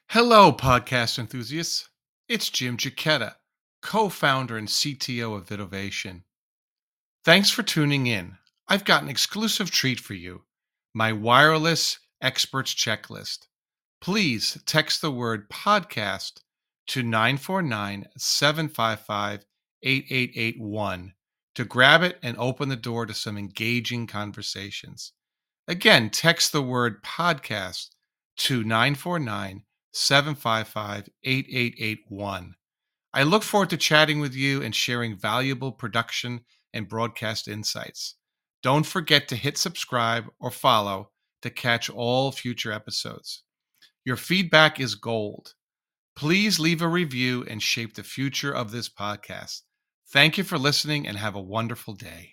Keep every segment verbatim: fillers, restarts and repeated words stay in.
Hello, podcast enthusiasts. It's Jim Giacchetta, co founder and C T O of Vidovation. Thanks for tuning in. I've got an exclusive treat for you my wireless experts checklist. Please text the word podcast to nine four nine, seven five five, eight eight eight one to grab it and open the door to some engaging conversations. Again, text the word podcast to nine four nine, seven five five, eight eight eight one. I look forward to chatting with you and sharing valuable production and broadcast insights. Don't forget to hit subscribe or follow to catch all future episodes. Your feedback is gold. Please leave a review and shape the future of this podcast. Thank you for listening and have a wonderful day.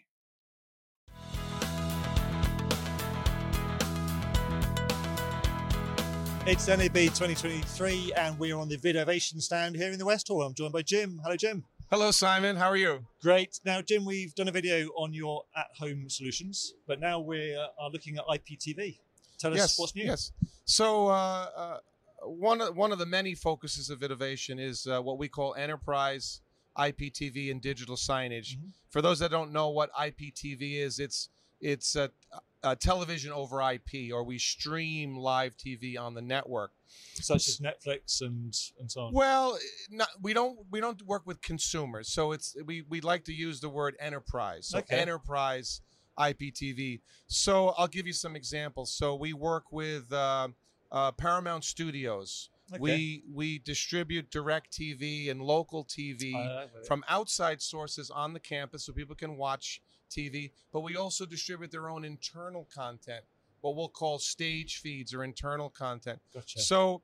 It's N A B twenty twenty-three and we're on the Vidovation stand here in the West Hall. I'm joined by Jim. Hello, Jim. Hello, Simon. How are you? Great. Now, Jim, we've done a video on your at-home solutions, but now we uh, are looking at I P T V. Tell us Yes, what's new. yes. So uh, uh, one of one of the many focuses of Vidovation is uh, what we call enterprise I P T V and digital signage. Mhm. For those that don't know what I P T V is, it's it's a, a television over I P, or we stream live T V on the network. Such as Netflix and, and so on. Well, not, we don't we don't work with consumers, so it's we we like to use the word enterprise. So Okay. enterprise I P T V. So I'll give you some examples. So we work with uh, uh, Paramount Studios. Okay. We we distribute direct T V and local T V Uh, from outside sources on the campus, so people can watch T V. But we also distribute their own internal content, what we'll call stage feeds or internal content. Gotcha. So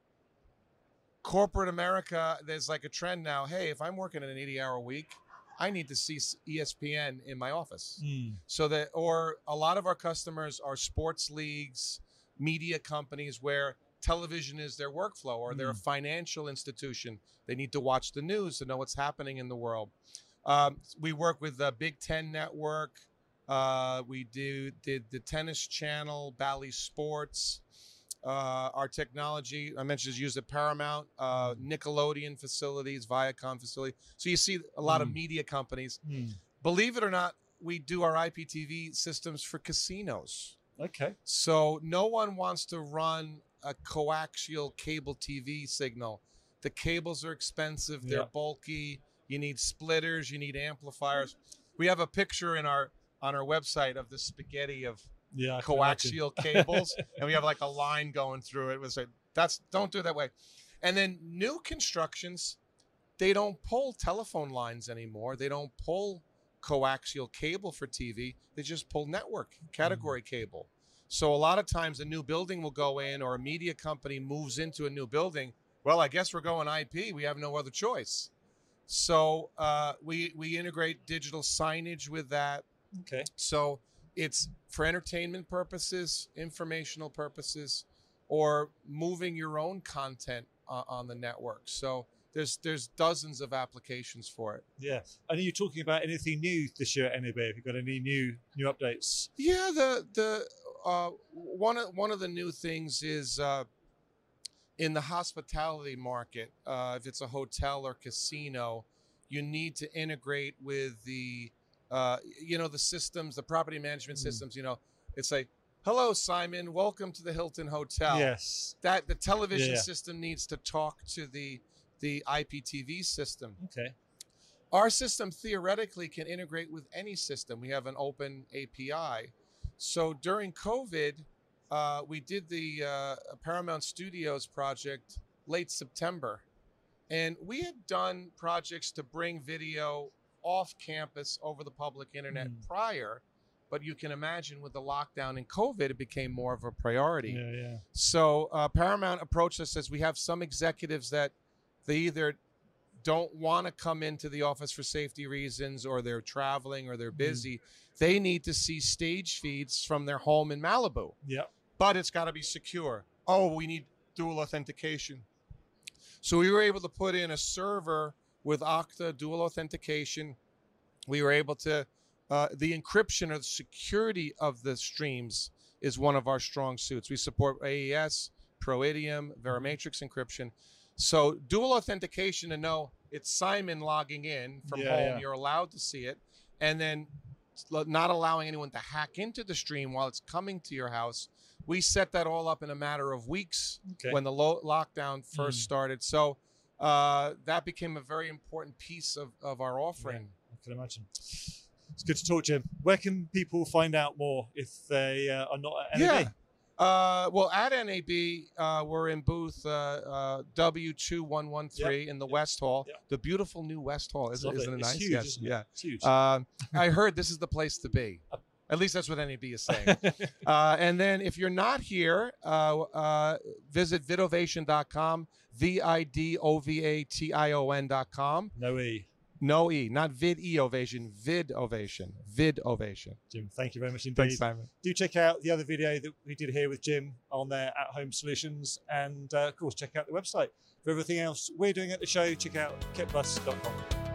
corporate America, there's like a trend now. Hey, if I'm working an eighty hour week, I need to see E S P N in my office. Mm. So that, or a lot of our customers are sports leagues, media companies where television is their workflow, or they're a Mm. financial institution. They need to watch the news to know what's happening in the world. Um, we work with the Big Ten Network. Uh, we do did the Tennis Channel, Bally Sports. Uh, our technology, I mentioned, is used at Paramount, uh, Nickelodeon facilities, Viacom facility. So you see a lot of Mm. media companies. Mm. Believe it or not, we do our I P T V systems for casinos. Okay. So no one wants to run a coaxial cable T V signal. The cables are expensive. They're Yeah. bulky. You need splitters. You need amplifiers. We have a picture in our on our website of the spaghetti of Yeah. I can imagine. coaxial cables, and we have like a line going through it. We say that's don't do it that way. And then new constructions, they don't pull telephone lines anymore. They don't pull coaxial cable for T V. They just pull network category cable. So a lot of times a new building will go in, or a media company moves into a new building. Well, I guess we're going I P. We have no other choice. So uh, we we integrate digital signage with that. Okay. So it's for entertainment purposes, informational purposes, or moving your own content uh, on the network. So there's there's dozens of applications for it. Yeah. And are you talking about anything new this year at N A B? Have you got any new new updates? Yeah, the the uh, one of one of the new things is uh, in the hospitality market. Uh, if it's a hotel or casino, you need to integrate with the uh, you know the systems, the property management Mm. systems. You know, it's like, hello, Simon, welcome to the Hilton Hotel. Yes. That the television Yeah, yeah. system needs to talk to the the I P T V system. Okay. Our system theoretically can integrate with any system. We have an open A P I. So during COVID, uh, we did the uh, Paramount Studios project late September. And we had done projects to bring video off campus over the public internet Mm. prior. But you can imagine with the lockdown and COVID, it became more of a priority. Yeah, yeah. So uh, Paramount approached us as we have some executives that they either don't want to come into the office for safety reasons, or they're traveling, or they're busy. They need to see stage feeds from their home in Malibu, Yeah. but it's got to be secure. Oh, we need dual authentication. So we were able to put in a server with Okta dual authentication. We were able to, uh, the encryption or the security of the streams is one of our strong suits. We support A E S, Proidium, Verimatrix encryption. So dual authentication to know it's Simon logging in from Yeah, home. yeah. You're allowed to see it. And then not allowing anyone to hack into the stream while it's coming to your house. We set that all up in a matter of weeks Okay. when the lo- lockdown first Mm. started. So uh, that became a very important piece of, of our offering. Yeah, I can imagine. It's good to talk, Jim. Where can people find out more if they uh, are not at N A B? Yeah. Uh, well, at N A B, uh, we're in booth uh, uh, W two one one three Yep. in the Yep. West Hall. Yep. The beautiful new West Hall. It's Isn't, lovely. isn't it It's nice? huge, Yes. isn't it? Yeah. It's huge. Um, I heard this is the place to be. At least that's what N A B is saying. uh, and then if you're not here, uh, uh, visit vidovation dot com, V I D O V A T I O N dot com. No E. No E, not vid E ovation, vid ovation, vid ovation. Jim, thank you very much indeed. Thanks, Simon. Do check out the other video that we did here with Jim on their at-home solutions, and uh, of course check out the website. For everything else we're doing at the show, check out kit plus dot com.